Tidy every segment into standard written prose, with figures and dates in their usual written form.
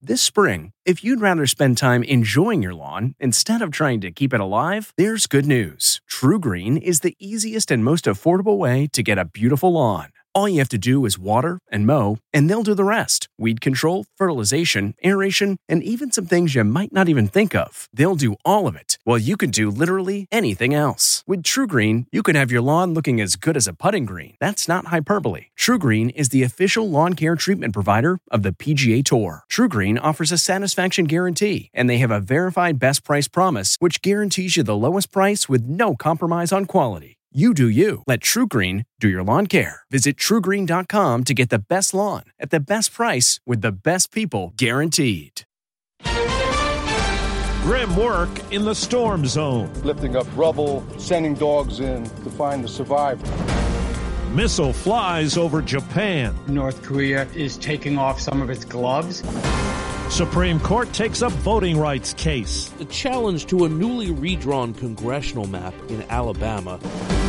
This spring, if you'd rather spend time enjoying your lawn instead of trying to keep it alive, there's good news. TruGreen is the easiest and most affordable way to get a beautiful lawn. All you have to do is water and mow, and they'll do the rest. Weed control, fertilization, aeration, and even some things you might not even think of. They'll do all of it, while you can do literally anything else. With TruGreen, you can have your lawn looking as good as a putting green. That's not hyperbole. TruGreen is the official lawn care treatment provider of the PGA Tour. TruGreen offers a satisfaction guarantee, and they have a verified best price promise, which guarantees you the lowest price with no compromise on quality. You do you. Let TruGreen do your lawn care. Visit TruGreen.com to get the best lawn at the best price with the best people guaranteed. Grim work in the storm zone. Lifting up rubble, sending dogs in to find the survivor. Missile flies over Japan. North Korea is taking off some of its gloves. Supreme Court takes up voting rights case. The challenge to a newly redrawn congressional map in Alabama.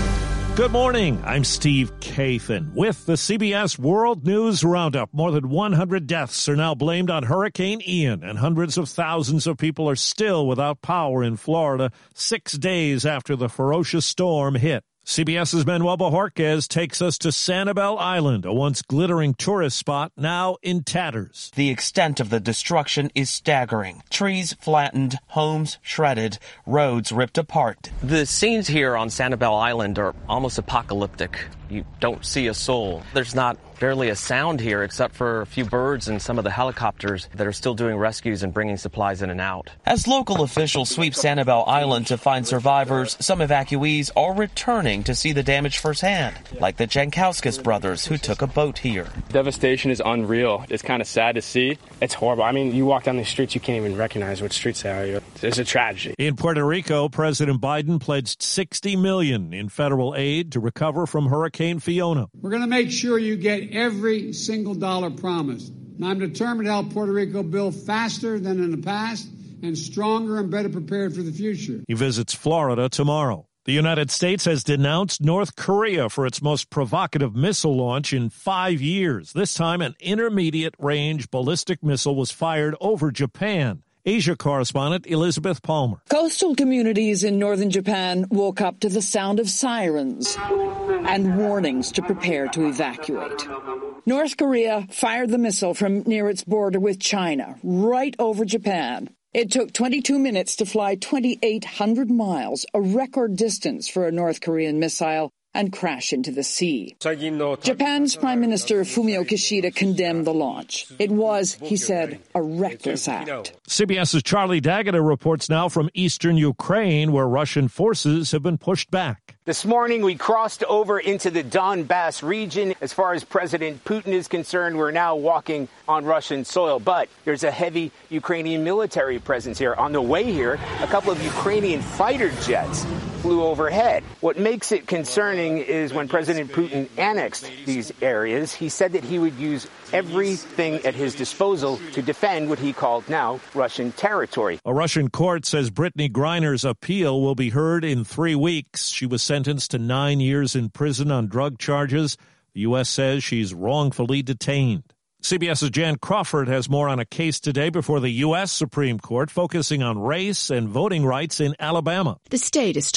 Good morning. I'm Steve Kathan with the CBS World News Roundup. More than 100 deaths are now blamed on Hurricane Ian, and hundreds of thousands of people are still without power in Florida 6 days after the ferocious storm hit. CBS's Manuel Bojorquez takes us to Sanibel Island, a once glittering tourist spot now in tatters. The extent of the destruction is staggering. Trees flattened, homes shredded, roads ripped apart. The scenes here on Sanibel Island are almost apocalyptic. You don't see a soul. There's not barely a sound here except for a few birds and some of the helicopters that are still doing rescues and bringing supplies in and out. As local officials sweep Sanibel Island to find survivors, some evacuees are returning to see the damage firsthand, like the Jankowskis brothers who took a boat here. Devastation is unreal. It's kind of sad to see. It's horrible. I mean, you walk down these streets, you can't even recognize what streets they are. It's a tragedy. In Puerto Rico, President Biden pledged $60 million in federal aid to recover from Hurricane Fiona. We're going to make sure you get every single dollar promised. And I'm determined to help Puerto Rico build faster than in the past and stronger and better prepared for the future. He visits Florida tomorrow. The United States has denounced North Korea for its most provocative missile launch in 5 years. This time, an intermediate-range ballistic missile was fired over Japan. Asia correspondent Elizabeth Palmer. Coastal communities in northern Japan woke up to the sound of sirens and warnings to prepare to evacuate. North Korea fired the missile from near its border with China, right over Japan. It took 22 minutes to fly 2,800 miles, a record distance for a North Korean missile, and crash into the sea. Japan's Prime Minister Fumio Kishida condemned the launch. It was, he said, a reckless act. CBS's Charlie D'Agata reports now from eastern Ukraine, where Russian forces have been pushed back. This morning, we crossed over into the Donbass region. As far as President Putin is concerned, we're now walking on Russian soil. But there's a heavy Ukrainian military presence here. On the way here, a couple of Ukrainian fighter jets flew overhead. What makes it concerning is when President Putin annexed these areas, he said that he would use everything at his disposal to defend what he called now Russian territory. A Russian court says Brittany Griner's appeal will be heard in 3 weeks. She was sentenced to 9 years in prison on drug charges. The U.S. says she's wrongfully detained. CBS's Jan Crawford has more on a case today before the U.S. Supreme Court focusing on race and voting rights in Alabama. The state is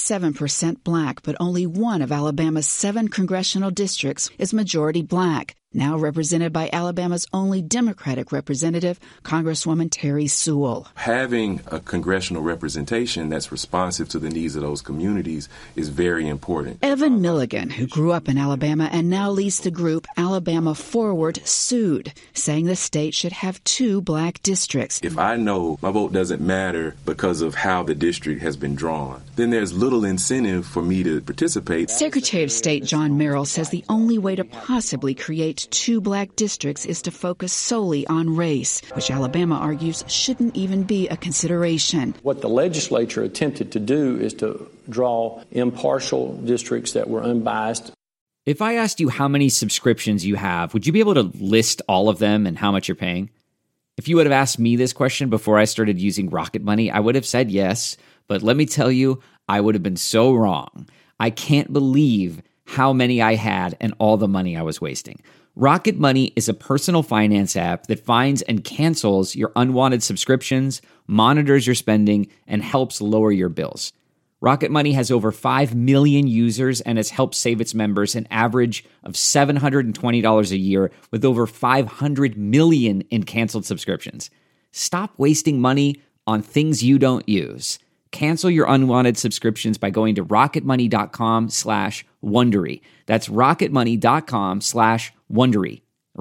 27% black, but only one of Alabama's 7 congressional districts is majority black, now represented by Alabama's only Democratic representative, Congresswoman Terry Sewell. Having a congressional representation that's responsive to the needs of those communities is very important. Evan Milligan, who grew up in Alabama and now leads the group Alabama Forward, sued, saying the state should have 2 black districts. If I know my vote doesn't matter because of how the district has been drawn, then there's little incentive for me to participate. Secretary of State John Merrill says the only way to possibly create 2 black districts is to focus solely on race, which Alabama argues shouldn't even be a consideration. What the legislature attempted to do is to draw impartial districts that were unbiased. If I asked you how many subscriptions you have, would you be able to list all of them and how much you're paying? If you would have asked me this question before I started using Rocket Money, I would have said yes, but let me tell you, I would have been so wrong. I can't believe how many I had and all the money I was wasting. Rocket Money is a personal finance app that finds and cancels your unwanted subscriptions, monitors your spending, and helps lower your bills. Rocket Money has over 5 million users and has helped save its members an average of $720 a year with over 500 million in canceled subscriptions. Stop wasting money on things you don't use. Cancel your unwanted subscriptions by going to rocketmoney.com/Wondery. That's rocketmoney.com/Wondery.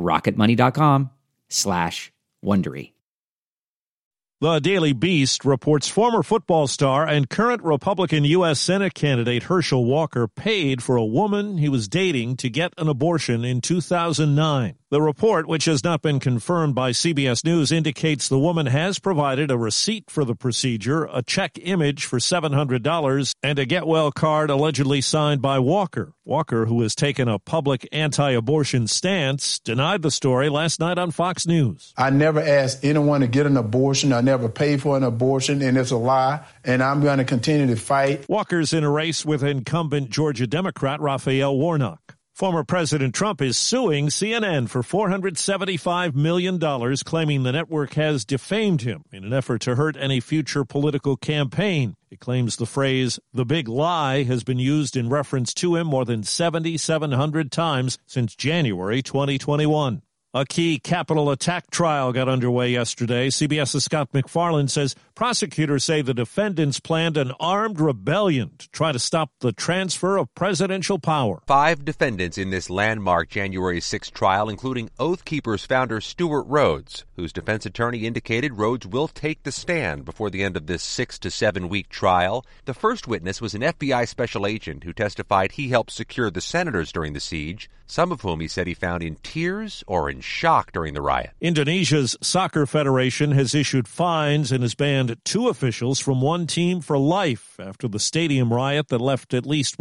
rocketmoney.com/Wondery. The Daily Beast reports former football star and current Republican U.S. Senate candidate Herschel Walker paid for a woman he was dating to get an abortion in 2009. The report, which has not been confirmed by CBS News, indicates the woman has provided a receipt for the procedure, a check image for $700, and a get-well card allegedly signed by Walker. Walker, who has taken a public anti-abortion stance, denied the story last night on Fox News. I never asked anyone to get an abortion. I never paid for an abortion, and it's a lie, and I'm going to continue to fight. Walker's in a race with incumbent Georgia Democrat Raphael Warnock. Former President Trump is suing CNN for $475 million, claiming the network has defamed him in an effort to hurt any future political campaign. It claims the phrase, "the big lie," has been used in reference to him more than 7,700 times since January 2021. A key Capitol attack trial got underway yesterday. CBS's Scott McFarland says prosecutors say the defendants planned an armed rebellion to try to stop the transfer of presidential power. 5 defendants in this landmark January 6 trial, including Oath Keepers founder Stewart Rhodes, whose defense attorney indicated Rhodes will take the stand before the end of this 6 to 7 week trial. The first witness was an FBI special agent who testified he helped secure the senators during the siege, some of whom he said he found in tears or in shock during the riot. Indonesia's soccer federation has issued fines and has banned 2 officials from one team for life after the stadium riot that left at least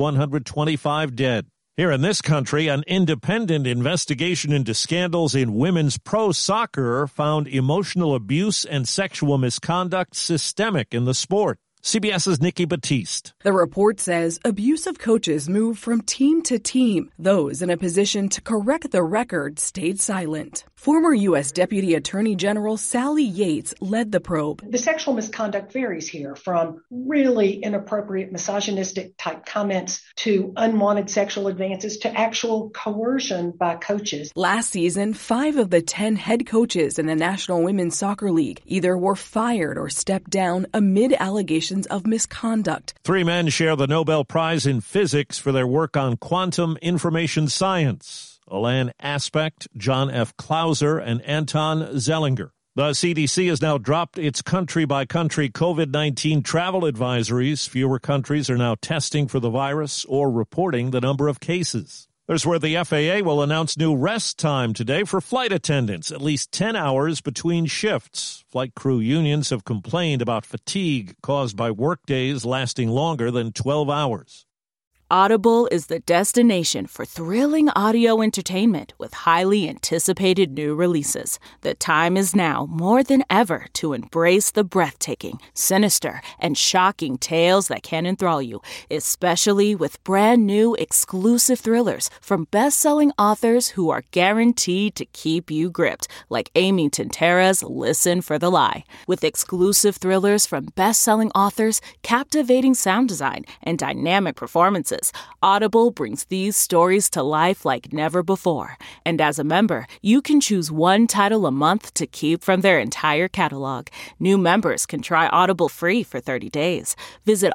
125 dead. Here in this country, an independent investigation into scandals in women's pro soccer found emotional abuse and sexual misconduct systemic in the sport. CBS's Nikki Batiste. The report says abusive coaches moved from team to team. Those in a position to correct the record stayed silent. Former U.S. Deputy Attorney General Sally Yates led the probe. The sexual misconduct varies here from really inappropriate misogynistic type comments to unwanted sexual advances to actual coercion by coaches. Last season, 5 of the 10 head coaches in the National Women's Soccer League either were fired or stepped down amid allegations of misconduct. 3 men share the Nobel Prize in Physics for their work on quantum information science. Alain Aspect, John F. Clauser, and Anton Zellinger. The CDC has now dropped its country-by-country COVID-19 travel advisories. Fewer countries are now testing for the virus or reporting the number of cases. There's where the FAA will announce new rest time today for flight attendants, at least 10 hours between shifts. Flight crew unions have complained about fatigue caused by workdays lasting longer than 12 hours. Audible is the destination for thrilling audio entertainment with highly anticipated new releases. The time is now more than ever to embrace the breathtaking, sinister, and shocking tales that can enthrall you, especially with brand new exclusive thrillers from best-selling authors who are guaranteed to keep you gripped, like Amy Tintera's Listen for the Lie. With exclusive thrillers from best-selling authors, captivating sound design, and dynamic performances, Audible brings these stories to life like never before. And as a member, you can choose one title a month to keep from their entire catalog. New members can try Audible free for 30 days. Visit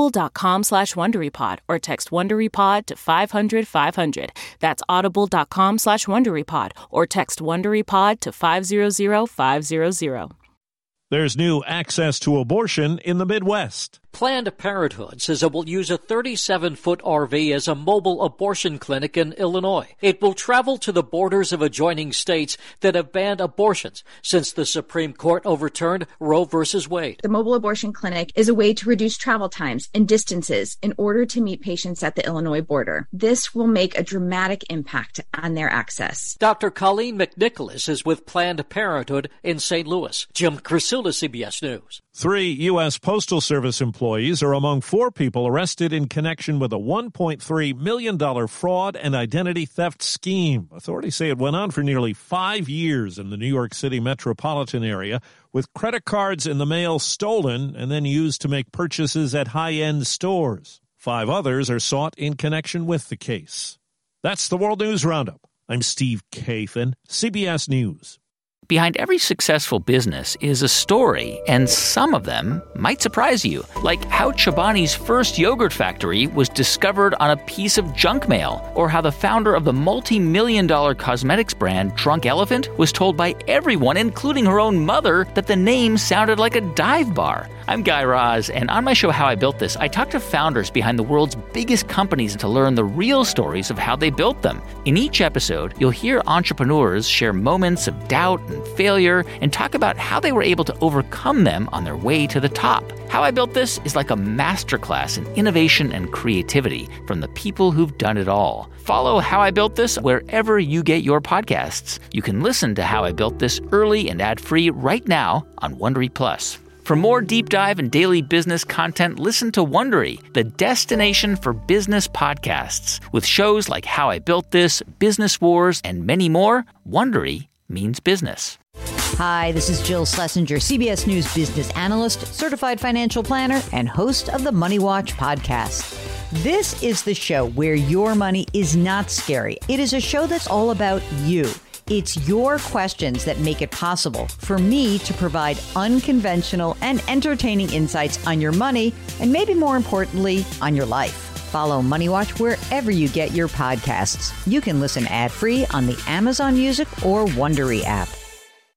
audible.com/WonderyPod or text WonderyPod to 500-500. That's audible.com/WonderyPod or text WonderyPod to 500-500. There's new access to abortion in the Midwest. Planned Parenthood says it will use a 37-foot RV as a mobile abortion clinic in Illinois. It will travel to the borders of adjoining states that have banned abortions since the Supreme Court overturned Roe v. Wade. The mobile abortion clinic is a way to reduce travel times and distances in order to meet patients at the Illinois border. This will make a dramatic impact on their access. Dr. Colleen McNicholas is with Planned Parenthood in St. Louis. Jim Crisula, CBS News. 3 U.S. Postal Service employees employees are among 4 people arrested in connection with a $1.3 million fraud and identity theft scheme. Authorities say it went on for nearly 5 years in the New York City metropolitan area, with credit cards in the mail stolen and then used to make purchases at high-end stores. 5 others are sought in connection with the case. That's the World News Roundup. I'm Steve Kathan, CBS News. Behind every successful business is a story, and some of them might surprise you. Like how Chobani's first yogurt factory was discovered on a piece of junk mail, or how the founder of the multi-million-dollar cosmetics brand Drunk Elephant was told by everyone, including her own mother, that the name sounded like a dive bar. I'm Guy Raz, and on my show How I Built This, I talk to founders behind the world's biggest companies to learn the real stories of how they built them. In each episode, you'll hear entrepreneurs share moments of doubt and failure and talk about how they were able to overcome them on their way to the top. How I Built This is like a masterclass in innovation and creativity from the people who've done it all. Follow How I Built This wherever you get your podcasts. You can listen to How I Built This early and ad-free right now on Wondery Plus. For more deep dive and daily business content, listen to Wondery, the destination for business podcasts. With shows like How I Built This, Business Wars, and many more, Wondery means business. Hi, this is Jill Schlesinger, CBS News business analyst, certified financial planner, and host of the Money Watch podcast. This is the show where your money is not scary. It is a show that's all about you. It's your questions that make it possible for me to provide unconventional and entertaining insights on your money, and maybe more importantly, on your life. Follow Money Watch wherever you get your podcasts. You can listen ad-free on the Amazon Music or Wondery app.